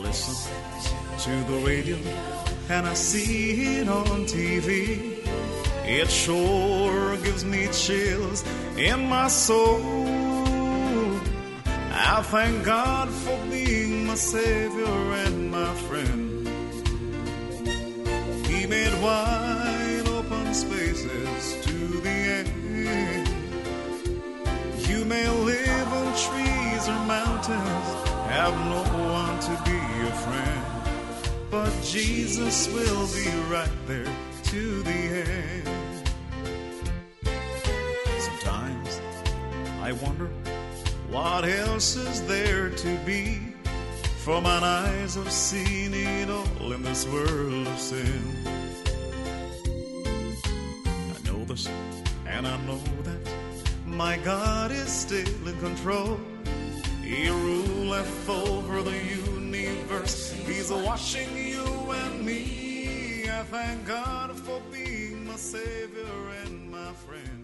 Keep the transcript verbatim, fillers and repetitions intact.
listen to the radio and I see it on T V. It sure gives me chills in my soul. I thank God for being my Savior and my friend. He made wide open spaces to the end. You may live on trees or mountains, have no one to be your friend, but Jesus will be right there to the end. Sometimes I wonder what else is there to be, for mine eyes have seen it all in this world of sin. I know this and I know that my God is still in control. He ruleth over the universe. He's washing you and me. I thank God for being my Savior and my friend.